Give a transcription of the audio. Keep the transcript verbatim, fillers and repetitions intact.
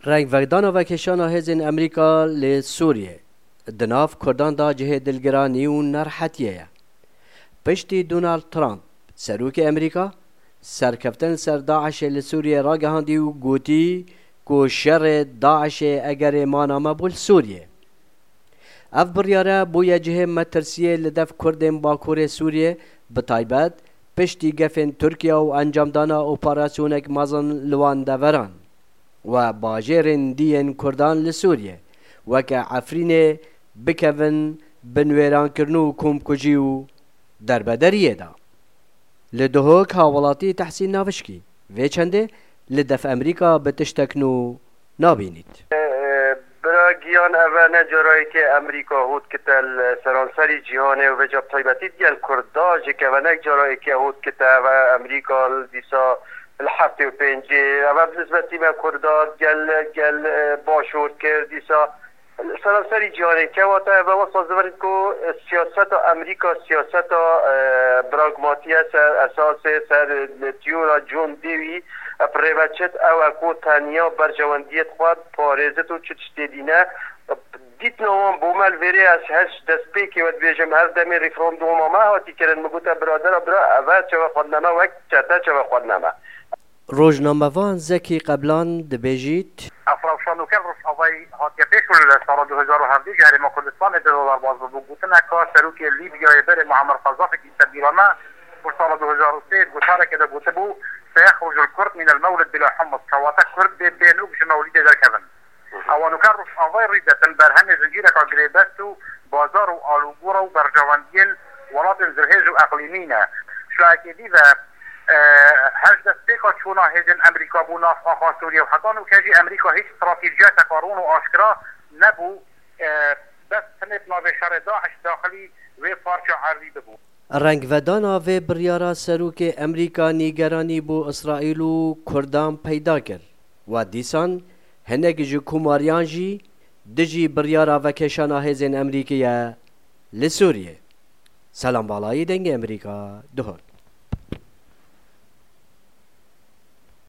رنگ وگدانا و کشانا هزین امریکا لی سوریه دناف کردان دا جه دلگرانی و نرحتیه پشتی دونالد ترامپ سروک امریکا سرکفتن سر داعش لی سوریه را گهاندی و گوتی کو شر داعش اگر ماناما بول سوریه اف بریاره بویا جه مترسیه لدف کردن باکور سوریه بتایبت پشتی گفن ترکیه و انجام دانا اپراسیونک مازن لوان دوران و باجرن دیین کردان لسوریه وکا عفرین بکون بنویران کرنو کم کجیو در بدریه دا لدهوک حوالاتی تحسین ناوشکی و چنده لدف امریکا بتشتکنو نابینید برا گیان اوه جرایی که امریکا هود کتل سرانسری جهانه و بجاب طایبتی دیل کرداج که ونک جرایی که هود کتل و امریکا دیسا الحفته و پنجه اما بنسبتی من کرداد گل گل باشورد کرد دیسا سرانسری جهانه که واتا و وصل زبرید که سیاست امریکا سیاست براغماتیه سر اساس سر تیورا جون دیوی پریوچت او اکو تانیا برجواندیت خواد پارزت و چتشتی دینه دیت نوام بومل وری از هش دست پیکی ود بیجم هر دمی ریفراندوم ما هاتی کرن مگوتا برادر برا اول چوا خودنما وقت چتا چوا خودنما روزنامه وان زکی قبلان دبیجیت افراوشانو که روش آوای هاتی پیشول سال دو هزار و هفده جهر ما کردستان دلار باز بگوتن اکا سروک لیبیای بر معمر قذافی که تبیرانه و سال دو هزار و سه گوشاره که دبوته بو سيخرج الكرد من المولد بلا حمص كواتا كرد بينو بش مولد در كذن اوانو كان روش انظير ريدة برهن زنجيرة كاقريبستو بازار و آلوغورا و برجواندين ولات زرهيج و اقليمينا شلاكي ديذا هج دستيقا چونا هجن امريكا بو ناف آخا سوريا و حتانو كاجي امريكا هيش استراتيجية تقارون و آشكرا نبو بس سنت ناوه شر داعش داخلي و پارچا عرضي ببو رنگ ودانا و بریارا سروک امریکا نیگرانی بو اسرائیل و کردان پیدا کرد و دیسان هنگ جو کماریان جی دجی بریارا و کشانا هزین امریکیه لسوریه سلام بالایی دنگ امریکا دهر